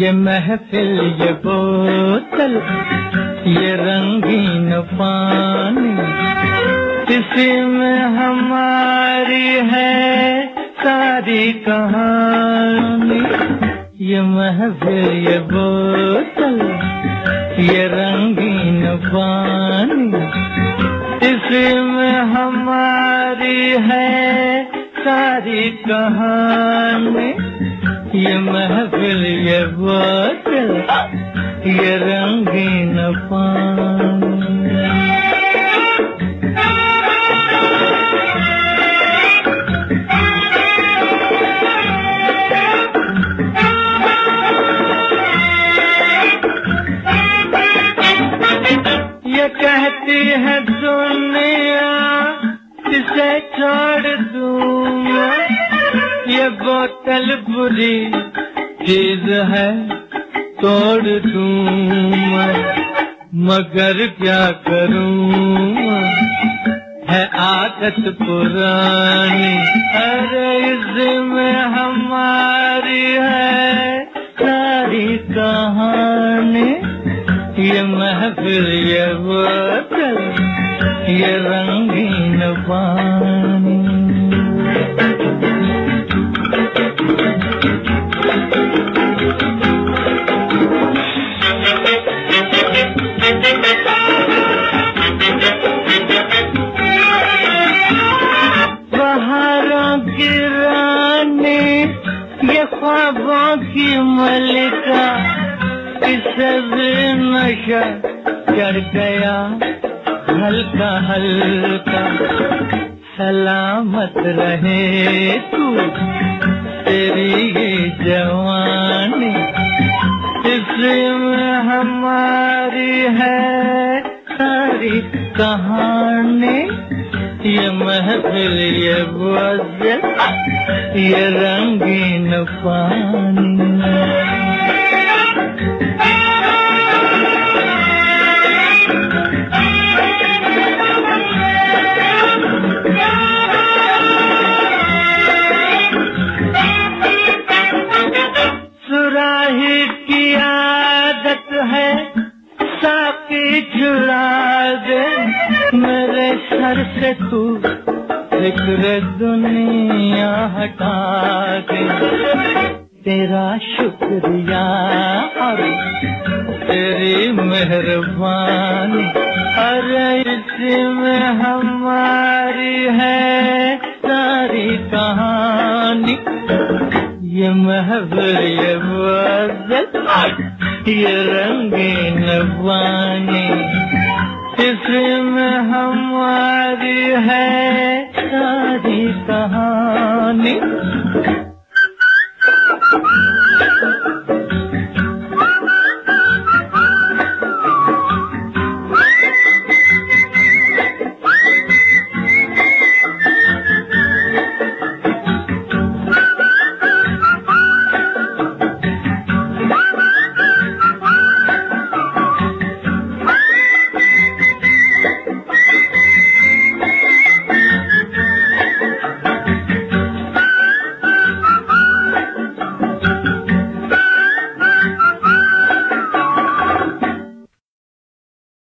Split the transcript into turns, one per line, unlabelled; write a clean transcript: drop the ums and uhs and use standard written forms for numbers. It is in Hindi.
ये महफिल ये बोतल ये रंगीन पानी, इसी में हमारी है सारी कहानी। ये महफिल ये बोतल ये रंगीन पानी, इसी में हमारी है सारी कहानी। ये महफिल ये बोतल ये रंगीन पानी। ये कहती है दुनिया इसे छोड़ दूंगा, ये बोतल बुरी चीज है तोड़ दूंगा, मगर क्या करूं है आदत पुरानी। अरे इसमें हमारी है सारी कहानी। ये महफिल ये बोतल ये रंगीन पानी। बहारों की रानी ये ख्वाबों की मलिका, इससे भी नशा चढ़ गया हल्का हल्का। सलामत रहे तू तेरी ये जवानी, इसमें हमारी है सारी कहानी। ये महफिल ये बोतल ये रंगीन पानी। सुराही की आदत है साकी चुरा दे मेरे सर से तू फिक्र दुनिया हटा दे। तेरा शुक्रिया और तेरी मेहरबानी, अरे इसमें हमारी है सारी कहानी। ये महफिल ये बोतल ये रंगीन पानी, इसमें हमारी है सारी कहानी।